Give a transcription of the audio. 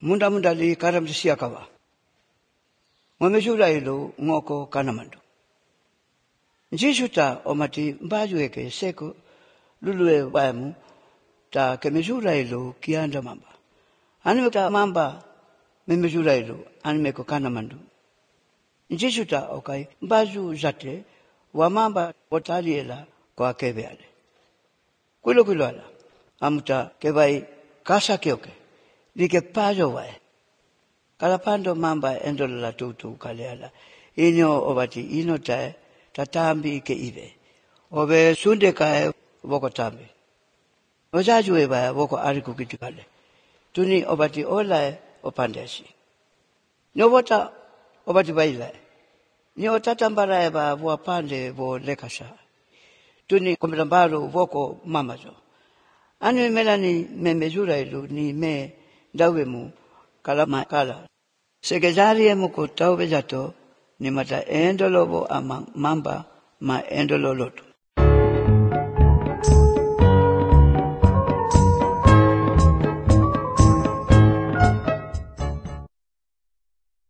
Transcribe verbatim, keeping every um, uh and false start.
Munda munda li karam siya kawa. Mwamejula ilo ngoko kanamandu. Njishuta omati mbaju eke seko lulue waimu ta kemejula ilo kianda mamba. Anime ta mamba memejula ilo anime ko kanamandu. Njishuta okai mbaju jate wa mamba otali ela kwa kebe ale. Kuilo kuilo ala. Amuta kebai kasa kioke. Like pajo wae. Kalapando mamba endolo la tutu kaleala. Inyo obati ino tae tatambi ke ive. Obe sunde kae woko tambi. Ojaju eba woko ariku kitukale. Tuni obati olae opandesi. Nyobota obati bailae. Nyo tatambara eba wapande wo lekasa. Tuni komitambaro woko mamazo. Anu melani memejura ilu ni me dawemu kala makala. Sekejari emu ko tau bejato ni mata endolobo ama mamba ma endololoto.